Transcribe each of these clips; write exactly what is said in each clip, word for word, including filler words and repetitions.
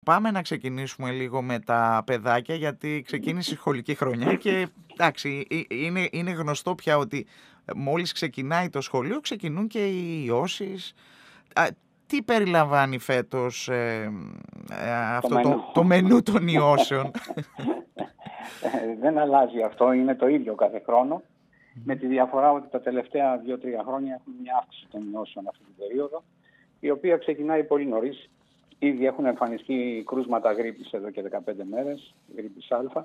Πάμε να ξεκινήσουμε λίγο με τα παιδάκια, γιατί ξεκίνησε η σχολική χρονιά και εντάξει, ε, είναι, είναι γνωστό πια ότι μόλις ξεκινάει το σχολείο ξεκινούν και οι ιώσεις. Α, τι περιλαμβάνει φέτος ε, ε, Το αυτό μενού. το, το μενού των ιώσεων? Ε, δεν αλλάζει αυτό, είναι το ίδιο κάθε χρόνο. Με τη διαφορά ότι τα τελευταία δύο τρία χρόνια έχουμε μια αύξηση των ιώσεων αυτή την περίοδο, η οποία ξεκινάει πολύ νωρίς. Ήδη έχουν εμφανιστεί κρούσματα γρίπης εδώ και δεκαπέντε μέρες, γρίπης Α.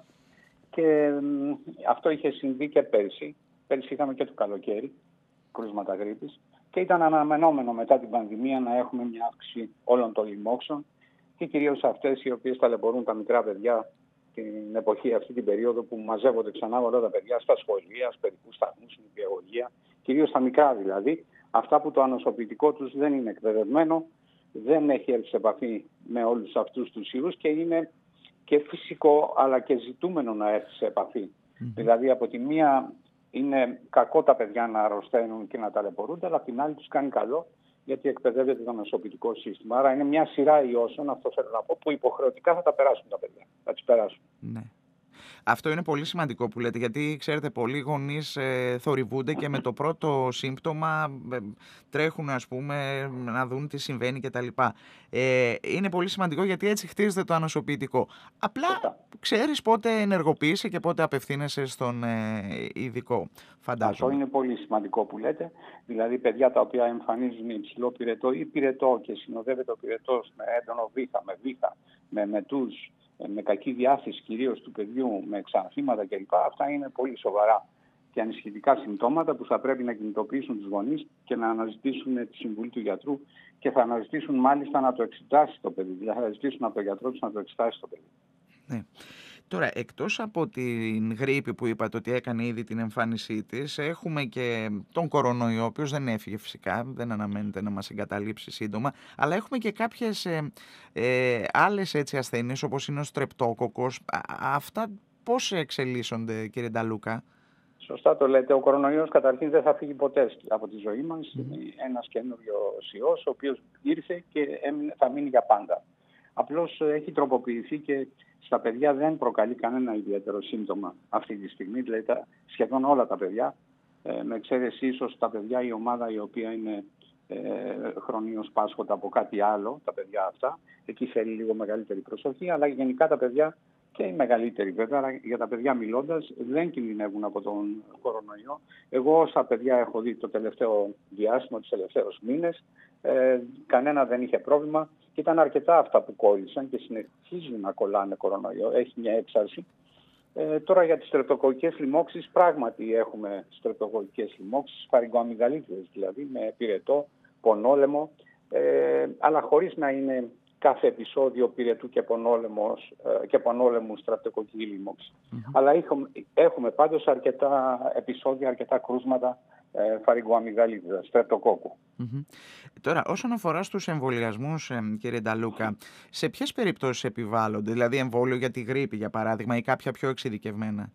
Και μ, αυτό είχε συμβεί και πέρσι. Πέρσι είχαμε και το καλοκαίρι κρούσματα γρίπης. Και ήταν αναμενόμενο μετά την πανδημία να έχουμε μια αύξηση όλων των λοιμόξεων και κυρίως αυτές οι οποίες ταλαιπωρούν τα μικρά παιδιά την εποχή αυτή την περίοδο που μαζεύονται ξανά όλα τα παιδιά στα σχολεία, στους παιδικούς σταθμούς, στην νηπιαγωγεία, κυρίως τα μικρά δηλαδή, αυτά που το ανοσοποιητικό τους δεν είναι εκπαιδευμένο, δεν έχει έρθει σε επαφή με όλους αυτούς τους ιούς και είναι και φυσικό αλλά και ζητούμενο να έρθει σε επαφή. Mm-hmm. Δηλαδή από τη μία είναι κακό τα παιδιά να αρρωσταίνουν και να ταλαιπωρούνται, αλλά απ' την άλλη τους κάνει καλό γιατί εκπαιδεύεται το νοσοποιητικό σύστημα. Άρα είναι μια σειρά ιώσεων, αυτό θέλω να πω, που υποχρεωτικά θα τα περάσουν τα παιδιά. Θα τις περάσουν. Ναι. Αυτό είναι πολύ σημαντικό που λέτε, γιατί ξέρετε πολλοί γονείς ε, θορυβούνται και με το πρώτο σύμπτωμα ε, τρέχουν ας πούμε να δουν τι συμβαίνει κτλ. Ε, είναι πολύ σημαντικό γιατί έτσι χτίζεται το ανοσοποιητικό. Απλά Σωστά. ξέρεις πότε ενεργοποιείσαι και πότε απευθύνεσαι στον ε, ειδικό, φαντάζομαι. Αυτό είναι πολύ σημαντικό που λέτε. Δηλαδή παιδιά τα οποία εμφανίζουν υψηλό πυρετό ή πυρετό και συνοδεύεται ο πυρετός με έντονο βήχα, με βήχα, με μετούς, με κακή διάθεση κυρίως του παιδιού, με ξανθήματα κλπ. Αυτά είναι πολύ σοβαρά και ανησυχητικά συμπτώματα που θα πρέπει να κινητοποιήσουν τους γονείς και να αναζητήσουν τη συμβουλή του γιατρού και θα αναζητήσουν μάλιστα να το εξετάσει το παιδί. Δηλαδή θα ζητήσουν από τον γιατρό τους να το εξετάσει το παιδί. Ναι. Τώρα, εκτός από την γρίπη που είπατε ότι έκανε ήδη την εμφάνισή της, έχουμε και τον κορονοϊό, ο οποίος δεν έφυγε φυσικά, δεν αναμένεται να μας εγκαταλείψει σύντομα, αλλά έχουμε και κάποιες ε, ε, άλλες έτσι ασθένειες, όπως είναι ο στρεπτόκοκος. Α, αυτά πώς εξελίσσονται, κύριε Νταλούκα? Σωστά το λέτε. Ο κορονοϊός καταρχήν δεν θα φύγει ποτέ από τη ζωή μας. Mm-hmm. Είναι ένας καινούριος ιός, ο οποίος ήρθε και θα μείνει για πάντα. Απλώς έχει τροποποιηθεί και στα παιδιά δεν προκαλεί κανένα ιδιαίτερο σύμπτωμα αυτή τη στιγμή. Δηλαδή τα, σχεδόν όλα τα παιδιά, ε, με εξαίρεση ίσως τα παιδιά η ομάδα η οποία είναι ε, χρονίως πάσχοντα από κάτι άλλο, τα παιδιά αυτά. Εκεί θέλει λίγο μεγαλύτερη προσοχή, αλλά γενικά τα παιδιά και οι μεγαλύτεροι βέβαια, αλλά για τα παιδιά μιλώντας, δεν κινδυνεύουν από τον κορονοϊό. Εγώ όσα παιδιά έχω δει το τελευταίο διάστημα, τους τελευταίους μήνες, ε, κανένα δεν είχε πρόβλημα και ήταν αρκετά αυτά που κόλλησαν και συνεχίζουν να κολλάνε κορονοϊό. Έχει μια έξαρση. Ε, τώρα για τις στρεπτοκοκικές λοιμώξεις, πράγματι έχουμε στρεπτοκοκικές λοιμώξεις, φαρυγγοαμυγδαλίτιδες δηλαδή, με πυρετό, πονόλεμο, ε, αλλά χωρίς να είναι κάθε επεισόδιο πυρετού και, πονόλεμος, και πονόλεμου στρεπτοκοκκική λοιμώξη. Mm-hmm. Αλλά έχουμε, έχουμε πάντως αρκετά επεισόδια, αρκετά κρούσματα ε, φαρυγγοαμυγδαλίτιδας, στρεπτοκόκκου. Mm-hmm. Τώρα, όσον αφορά στους εμβολιασμούς, ε, κύριε Νταλούκα, σε ποιες περιπτώσεις επιβάλλονται, δηλαδή εμβόλιο για τη γρίπη, για παράδειγμα, ή κάποια πιο εξειδικευμένα?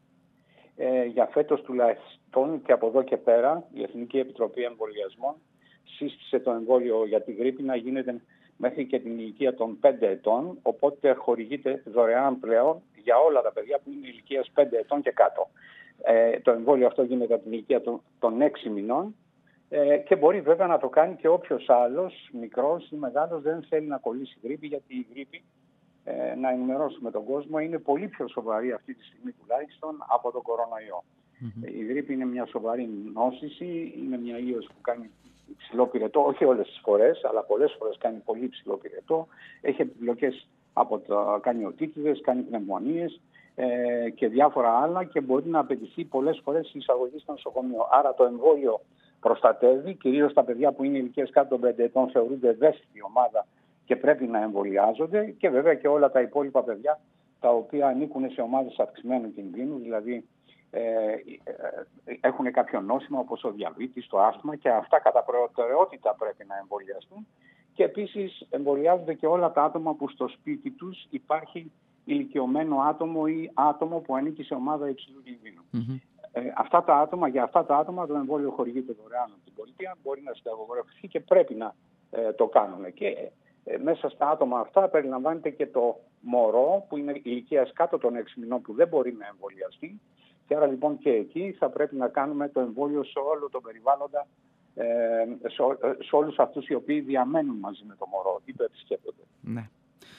Ε, για φέτος τουλάχιστον και από εδώ και πέρα, η Εθνική Επιτροπή Εμβολιασμών σύστησε το εμβόλιο για τη γρίπη να γίνεται μέχρι και την ηλικία των πέντε ετών, οπότε χορηγείται δωρεάν πλέον για όλα τα παιδιά που είναι ηλικίας πέντε ετών και κάτω. Ε, το εμβόλιο αυτό γίνεται από την ηλικία των, των έξι μηνών ε, και μπορεί βέβαια να το κάνει και όποιος άλλος, μικρός ή μεγάλος, δεν θέλει να κολλήσει γρίπη, γιατί η γρίπη, ε, να ενημερώσουμε τον κόσμο, είναι πολύ πιο σοβαρή αυτή τη στιγμή τουλάχιστον από τον κορονοϊό. Mm-hmm. Η γρίπη είναι μια σοβαρή νόσηση, είναι μια ίωση που κάνει υψηλό πυρετό, όχι όλες τις φορές, αλλά πολλές φορές κάνει πολύ υψηλό πυρετό. Έχει επιπλοκές από τα, κάνει οτίτιδες, κάνει πνευμονίες ε, και διάφορα άλλα και μπορεί να απαιτηθεί πολλές φορές η εισαγωγή στο νοσοκομείο. Άρα το εμβόλιο προστατεύει, κυρίως τα παιδιά που είναι ηλικίες κάτω των πέντε ετών θεωρούνται ευαίσθητη ομάδα και πρέπει να εμβολιάζονται και βέβαια και όλα τα υπόλοιπα παιδιά τα οποία ανήκουν σε ομάδες αυξημένου κινδύνου, δηλαδή Ε, ε, έχουν κάποιο νόσημα όπως ο διαβήτης, το άσθμα και αυτά κατά προτεραιότητα πρέπει να εμβολιαστούν και επίσης εμβολιάζονται και όλα τα άτομα που στο σπίτι τους υπάρχει ηλικιωμένο άτομο ή άτομο που ανήκει σε ομάδα υψηλού κινδύνου. Mm-hmm. Ε, αυτά τα άτομα, για αυτά τα άτομα το εμβόλιο χορηγείται δωρεάν από την πολιτεία, μπορεί να συνταγογραφηθεί και πρέπει να ε, το κάνουν. Και Ε, μέσα στα άτομα αυτά περιλαμβάνεται και το μωρό που είναι ηλικίας κάτω των έξι μηνών που δεν μπορεί να εμβολιαστεί. Και άρα λοιπόν και εκεί θα πρέπει να κάνουμε το εμβόλιο σε όλο το περιβάλλοντα, ε, σε, σε όλους αυτούς οι οποίοι διαμένουν μαζί με το μωρό ή το επισκέπτονται. Ναι.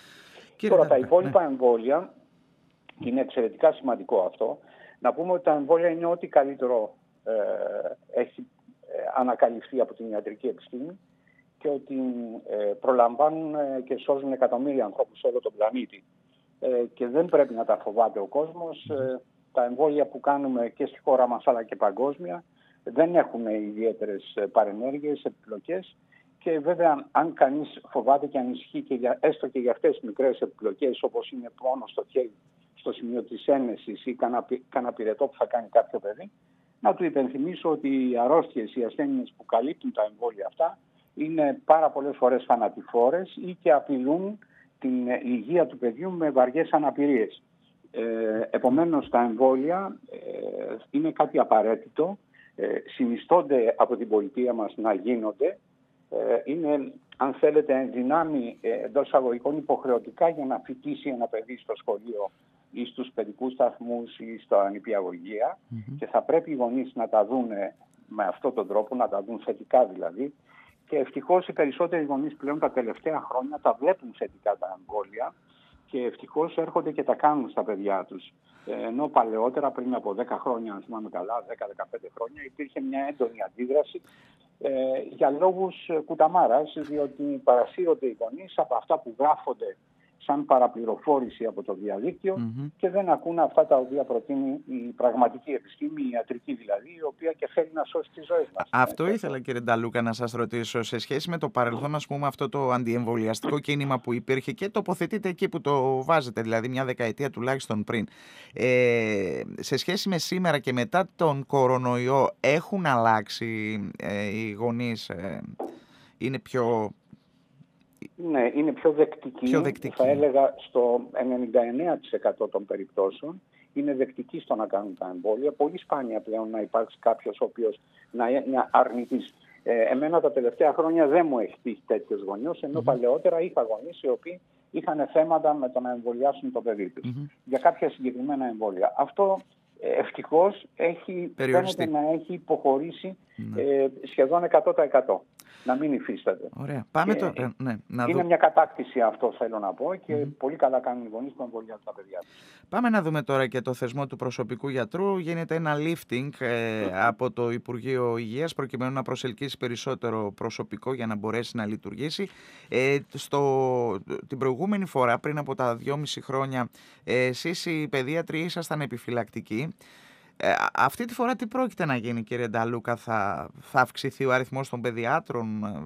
Τώρα τα υπόλοιπα ναι. εμβόλια, είναι εξαιρετικά σημαντικό αυτό, να πούμε ότι τα εμβόλια είναι ό,τι καλύτερο ε, έχει ε, ανακαλυφθεί από την ιατρική επιστήμη και ότι ε, προλαμβάνουν ε, και σώζουν εκατομμύρια ανθρώπους σε όλο τον πλανήτη. Ε, και δεν πρέπει να τα φοβάται ο κόσμος. Ε, τα εμβόλια που κάνουμε και στη χώρα μας αλλά και παγκόσμια δεν έχουν ιδιαίτερες παρενέργειες, επιπλοκές. Και βέβαια, αν κανείς φοβάται και ανησυχεί και για, έστω και για αυτές τις μικρές επιπλοκές, όπως είναι πόνο στο χέρι, στο σημείο της ένεσης ή κανένα πυρετό που θα κάνει κάποιο παιδί, να του υπενθυμίσω ότι οι αρρώστιες, οι ασθένειες που καλύπτουν τα εμβόλια αυτά είναι πάρα πολλές φορές θανατηφόρες ή και απειλούν την υγεία του παιδιού με βαριές αναπηρίες. Ε, επομένως, τα εμβόλια ε, είναι κάτι απαραίτητο, ε, συνιστώνται από την πολιτεία μας να γίνονται. Είναι, αν θέλετε, εν δυνάμει εντός εισαγωγικών υποχρεωτικά για να φοιτήσει ένα παιδί στο σχολείο ή στους παιδικούς σταθμούς ή στα νηπιαγωγεία mm-hmm. και θα πρέπει οι γονείς να τα δουν με αυτόν τον τρόπο, να τα δουν θετικά δηλαδή. Και ευτυχώς οι περισσότεροι γονείς πλέον τα τελευταία χρόνια τα βλέπουν θετικά τα εμβόλια και ευτυχώς έρχονται και τα κάνουν στα παιδιά τους. Ενώ παλαιότερα, πριν από δέκα χρόνια, αν θυμάμαι καλά, δέκα με δεκαπέντε χρόνια, υπήρχε μια έντονη αντίδραση ε, για λόγους κουταμάρας, διότι παρασύρονται οι γονείς από αυτά που γράφονται σαν παραπληροφόρηση από το διαδίκτυο mm-hmm. και δεν ακούν αυτά τα οποία προτείνει η πραγματική επιστήμη, η ιατρική δηλαδή, η οποία και θέλει να σώσει τις ζωές μας. Αυτό ε, ήθελα, κύριε Νταλούκα, να σας ρωτήσω. Σε σχέση με το παρελθόν, ας πούμε, αυτό το αντιεμβολιαστικό κίνημα που υπήρχε και τοποθετείται εκεί που το βάζετε, δηλαδή μια δεκαετία τουλάχιστον πριν. Ε, σε σχέση με σήμερα και μετά τον κορονοϊό, έχουν αλλάξει ε, οι γονείς, ε, είναι πιο... Ναι, είναι πιο δεκτική, πιο δεκτική. Θα έλεγα στο ενενήντα εννέα τοις εκατό των περιπτώσεων είναι δεκτική στο να κάνουν τα εμβόλια. Πολύ σπάνια πλέον να υπάρξει κάποιος ο οποίος να είναι αρνητής. Ε, εμένα τα τελευταία χρόνια δεν μου έχει τύχει τέτοιος γονιός, ενώ mm-hmm. παλαιότερα είχα γονείς οι οποίοι είχαν θέματα με το να εμβολιάσουν το παιδί τους mm-hmm. για κάποια συγκεκριμένα εμβόλια. Αυτό ευτυχώς έχει, φαίνεται να έχει υποχωρήσει mm-hmm. ε, σχεδόν εκατό τοις εκατό. Να μην υφίσταται. Ωραία. Πάμε το... ναι, να είναι δω... μια κατάκτηση αυτό, θέλω να πω, και mm. πολύ καλά κάνουν οι γονείς που εμβολιάζουν τα παιδιά τους. Πάμε να δούμε τώρα και το θεσμό του προσωπικού γιατρού. Γίνεται ένα lifting ε, mm. από το Υπουργείο Υγείας προκειμένου να προσελκύσει περισσότερο προσωπικό για να μπορέσει να λειτουργήσει. Ε, στο... Την προηγούμενη φορά, πριν από τα δυόμιση χρόνια, ε, εσείς οι παιδίατροι ήσασταν επιφυλακτικοί. Ε, αυτή τη φορά τι πρόκειται να γίνει, κύριε Νταλούκα, θα, θα αυξηθεί ο αριθμός των παιδιάτρων?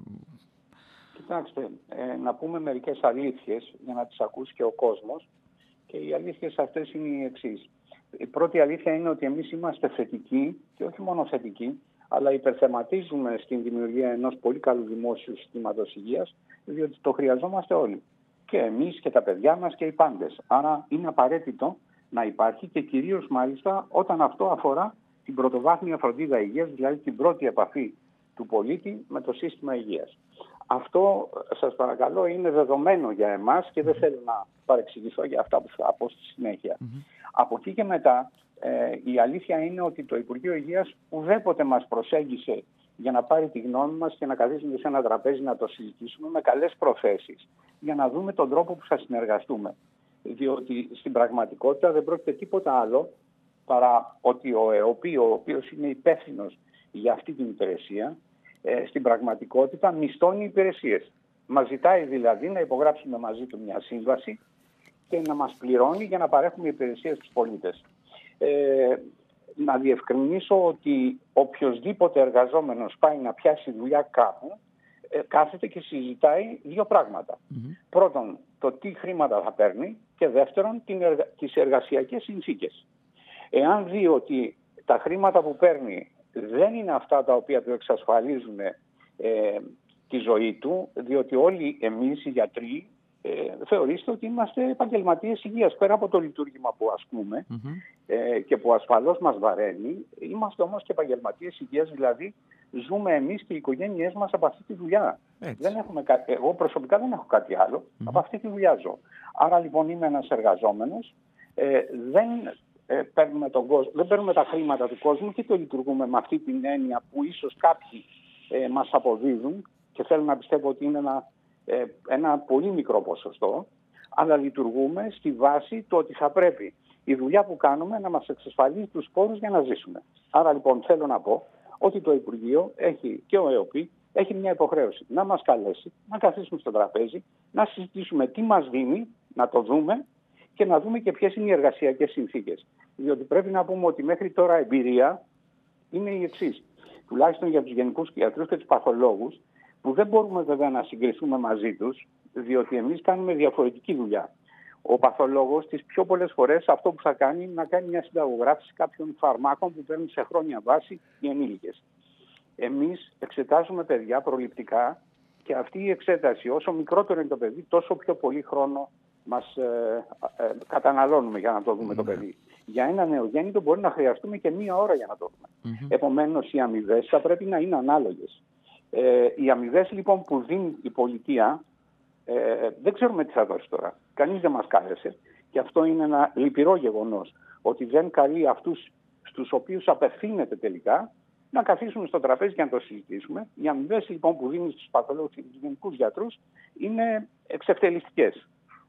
Κοιτάξτε, ε, να πούμε μερικές αλήθειες για να τις ακούσει και ο κόσμος, και οι αλήθειες αυτές είναι οι εξής. Η πρώτη αλήθεια είναι ότι εμείς είμαστε θετικοί και όχι μόνο θετικοί, αλλά υπερθεματίζουμε στην δημιουργία ενός πολύ καλού δημόσιου συστήματος υγείας, διότι το χρειαζόμαστε όλοι. Και εμείς και τα παιδιά μας και οι πάντες. Άρα είναι απαραίτητο να υπάρχει και κυρίως μάλιστα όταν αυτό αφορά την πρωτοβάθμια φροντίδα υγείας, δηλαδή την πρώτη επαφή του πολίτη με το σύστημα υγείας. Αυτό, σας παρακαλώ, είναι δεδομένο για εμάς και δεν θέλω να παρεξηγηθώ για αυτά που θα πω στη συνέχεια. Mm-hmm. Από εκεί και μετά, ε, η αλήθεια είναι ότι το Υπουργείο Υγείας ουδέποτε μας προσέγγισε για να πάρει τη γνώμη μας και να καθίσουμε σε ένα τραπέζι να το συζητήσουμε με καλές προθέσεις για να δούμε τον τρόπο που θα συνεργαστούμε. Διότι στην πραγματικότητα δεν πρόκειται τίποτα άλλο παρά ότι ο ΕΟΠΗ, ο οποίος είναι υπεύθυνος για αυτή την υπηρεσία, ε, στην πραγματικότητα μισθώνει υπηρεσίες. Μας ζητάει δηλαδή να υπογράψουμε μαζί του μια σύμβαση και να μας πληρώνει για να παρέχουμε υπηρεσίες στους πολίτες. Ε, να διευκρινίσω ότι οποιοσδήποτε εργαζόμενος πάει να πιάσει δουλειά κάπου, ε, κάθεται και συζητάει δύο πράγματα. Mm-hmm. Πρώτον, το τι χρήματα θα παίρνει, και δεύτερον, την εργα... τις εργασιακές συνθήκες. Εάν δει ότι τα χρήματα που παίρνει δεν είναι αυτά τα οποία του εξασφαλίζουν ε, τη ζωή του, διότι όλοι εμείς οι γιατροί ε, θεωρήστε ότι είμαστε επαγγελματίες υγείας. Πέρα από το λειτουργήμα που ασκούμε mm-hmm. ε, και που ασφαλώς μας βαραίνει, είμαστε όμως και επαγγελματίες υγείας, δηλαδή ζούμε εμείς και οι οικογένειές μας από αυτή τη δουλειά. Δεν έχουμε, εγώ προσωπικά δεν έχω κάτι άλλο, mm-hmm. από αυτή τη δουλειά ζω. Άρα λοιπόν είμαι ένας εργαζόμενος, ε, δεν, ε, παίρνουμε τον κόσμο, δεν παίρνουμε τα χρήματα του κόσμου και το λειτουργούμε με αυτή την έννοια που ίσως κάποιοι ε, μας αποδίδουν και θέλω να πιστεύω ότι είναι ένα, ε, ένα πολύ μικρό ποσοστό, αλλά λειτουργούμε στη βάση του ότι θα πρέπει η δουλειά που κάνουμε να μας εξασφαλίσει τους πόρους για να ζήσουμε. Άρα λοιπόν θέλω να πω ότι το Υπουργείο έχει, και ο ΕΟΠΗ έχει μια υποχρέωση να μας καλέσει, να καθίσουμε στο τραπέζι, να συζητήσουμε τι μας δίνει, να το δούμε και να δούμε και ποιες είναι οι εργασιακές συνθήκες. Διότι πρέπει να πούμε ότι μέχρι τώρα εμπειρία είναι η εξής. Τουλάχιστον για τους γενικούς γιατρούς και τους παθολόγους, που δεν μπορούμε βέβαια να συγκριθούμε μαζί τους, διότι εμείς κάνουμε διαφορετική δουλειά. Ο παθολόγος τις πιο πολλές φορές αυτό που θα κάνει είναι να κάνει μια συνταγογράφηση κάποιων φαρμάκων που παίρνουν σε χρόνια βάση οι ενήλικες. Εμείς εξετάζουμε παιδιά προληπτικά και αυτή η εξέταση, όσο μικρότερο είναι το παιδί, τόσο πιο πολύ χρόνο μας ε, ε, καταναλώνουμε για να το δούμε mm-hmm. το παιδί. Για ένα νεογέννητο μπορεί να χρειαστούμε και μία ώρα για να το δούμε. Mm-hmm. Επομένως, οι αμοιβές θα πρέπει να είναι ανάλογες. Ε, οι αμοιβές λοιπόν που δίνει η πολιτεία, ε, δεν ξέρουμε τι θα δώσει τώρα. Κανείς δεν μας κάλεσε και αυτό είναι ένα λυπηρό γεγονός, ότι δεν καλεί αυτούς στους οποίους απευθύνεται τελικά να καθίσουμε στο τραπέζι και να το συζητήσουμε. Οι αμοιβές λοιπόν που δίνει στους παθολόγους και στους γενικούς γιατρούς είναι εξευτελιστικές.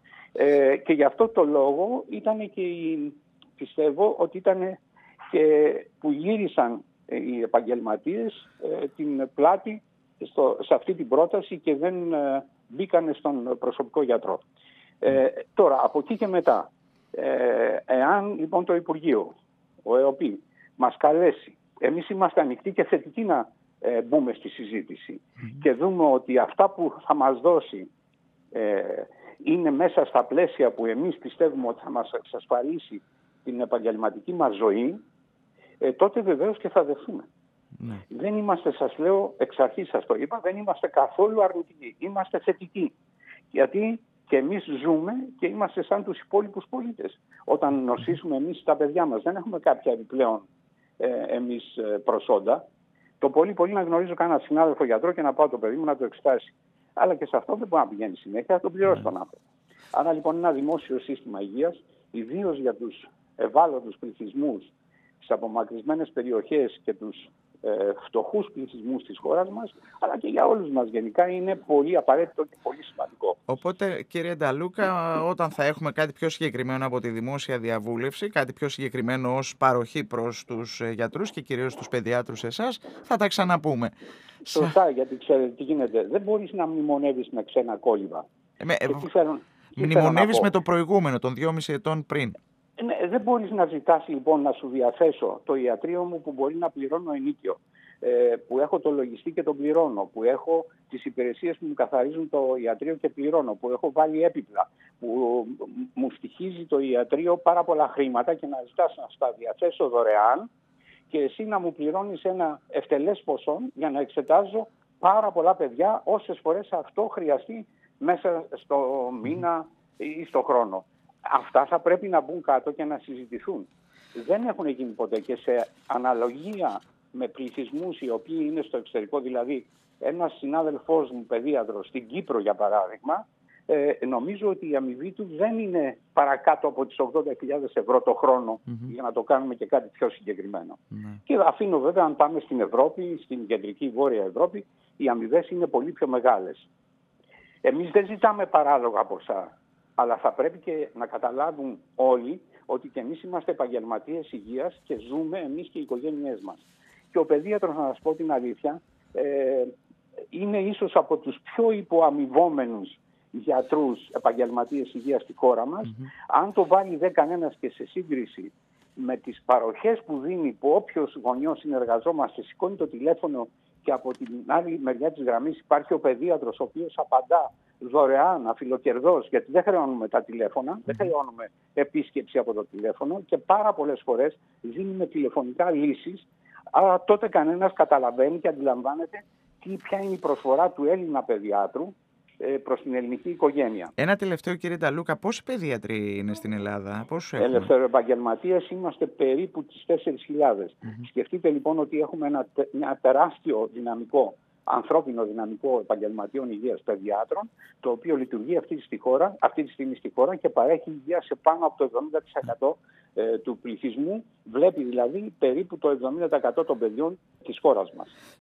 Ε, και γι' αυτό το λόγο ήταν και η, πιστεύω ότι ήταν και που γύρισαν ε, οι επαγγελματίες ε, την πλάτη στο, σε αυτή την πρόταση και δεν ε, μπήκανε στον προσωπικό γιατρό. Ε, τώρα, από εκεί και μετά, ε, εάν λοιπόν το Υπουργείο, ο ΕΟΠΗ, μας καλέσει, εμείς είμαστε ανοιχτοί και θετικοί να ε, μπούμε στη συζήτηση mm-hmm. και δούμε ότι αυτά που θα μας δώσει ε, είναι μέσα στα πλαίσια που εμείς πιστεύουμε ότι θα μας εξασφαλίσει την επαγγελματική μας ζωή, ε, τότε βεβαίως και θα δεχθούμε. Ναι. Δεν είμαστε, σας λέω, εξ αρχής σας το είπα, δεν είμαστε καθόλου αρνητικοί. Είμαστε θετικοί. Γιατί και εμείς ζούμε και είμαστε σαν τους υπόλοιπους πολίτες. Όταν νοσήσουμε εμείς τα παιδιά μας, δεν έχουμε κάποια επιπλέον ε, εμείς ε, προσόντα. Το πολύ πολύ να γνωρίζω κανένα συνάδελφο γιατρό και να πάω το παιδί μου να το εξετάσει. Αλλά και σε αυτό δεν μπορεί να πηγαίνει συνέχεια, θα τον πληρώσει τον άνθρωπο. Άρα λοιπόν ένα δημόσιο σύστημα υγείας, ιδίως για τους ευάλωτους πληθυσμούς στις απομακρυσμένες περιοχές και τους ε, φτωχούς πληθυσμούς της χώρας μας, αλλά και για όλους μας γενικά, είναι πολύ απαραίτητο και πολύ σημαντικό. Οπότε, κύριε Νταλούκα, όταν θα έχουμε κάτι πιο συγκεκριμένο από τη δημόσια διαβούλευση, κάτι πιο συγκεκριμένο ως παροχή προς τους γιατρούς και κυρίως τους παιδιάτρους εσάς, θα τα ξαναπούμε. Σωστά, γιατί ξέρετε τι γίνεται. Δεν μπορείς να μνημονεύεις με ξένα κόλληβα. Ε, με, θέλω, μνημονεύεις με το προηγούμενο, των δυόμισι ετών πριν. Ναι, δεν μπορείς να ζητάς λοιπόν να σου διαθέσω το ιατρείο μου που μπορεί να πληρώνω ενίκιο, ε, που έχω το λογιστή και τον πληρώνω, που έχω τις υπηρεσίες που μου καθαρίζουν το ιατρείο και πληρώνω, που έχω βάλει έπιπλα, που μου στοιχίζει το ιατρείο πάρα πολλά χρήματα και να ζητάς να στα διαθέσω δωρεάν και εσύ να μου πληρώνεις ένα ευτελές ποσό για να εξετάζω πάρα πολλά παιδιά όσες φορές αυτό χρειαστεί μέσα στο μήνα ή στο χρόνο. Αυτά θα πρέπει να μπουν κάτω και να συζητηθούν. Δεν έχουν γίνει ποτέ και σε αναλογία με πληθυσμούς οι οποίοι είναι στο εξωτερικό. Δηλαδή, ένας συνάδελφός μου, παιδίατρος, στην Κύπρο για παράδειγμα, ε, νομίζω ότι η αμοιβή του δεν είναι παρακάτω από τις ογδόντα χιλιάδες ευρώ το χρόνο mm-hmm. για να το κάνουμε και κάτι πιο συγκεκριμένο. Mm-hmm. Και αφήνω βέβαια, αν πάμε στην Ευρώπη, στην κεντρική βόρεια Ευρώπη, οι αμοιβές είναι πολύ πιο μεγάλες. Εμείς δεν ζητάμε παράλογα ποσά. Αλλά θα πρέπει και να καταλάβουν όλοι ότι και εμείς είμαστε επαγγελματίες υγείας και ζούμε εμείς και οι οικογένειές μας. Και ο παιδίατρος, να σας πω την αλήθεια, ε, είναι ίσως από τους πιο υποαμοιβόμενους γιατρούς επαγγελματίες υγείας στη χώρα μας. Mm-hmm. Αν το βάλει δε κανένας και σε σύγκριση με τις παροχές που δίνει, που όποιος γονιός συνεργαζόμαστε σηκώνει το τηλέφωνο και από την άλλη μεριά της γραμμής υπάρχει ο παιδίατρος ο οποίος απαντά δωρεάν, αφιλοκερδός, γιατί δεν χρεώνουμε τα τηλέφωνα, mm. δεν χρεώνουμε επίσκεψη από το τηλέφωνο και πάρα πολλές φορές δίνουμε τηλεφωνικά λύσεις, άρα τότε κανένας καταλαβαίνει και αντιλαμβάνεται τι, ποια είναι η προσφορά του Έλληνα παιδιάτρου προς την ελληνική οικογένεια. Ένα τελευταίο, κύριε Νταλούκα, πόσοι παιδίατροι είναι στην Ελλάδα, πόσους έχουμε? Ελευθεροεπαγγελματίες είμαστε περίπου τις τέσσερις χιλιάδες. Mm-hmm. Σκεφτείτε λοιπόν ότι έχουμε ένα, ένα τεράστιο δυναμικό, ανθρώπινο δυναμικό επαγγελματιών υγείας παιδιάτρων, το οποίο λειτουργεί αυτή τη, χώρα, αυτή τη στιγμή στη χώρα και παρέχει υγεία σε πάνω από το εβδομήντα τοις εκατό ε, του πληθυσμού, βλέπει δηλαδή περίπου το εβδομήντα τοις εκατό των παιδιών της χώρας μας.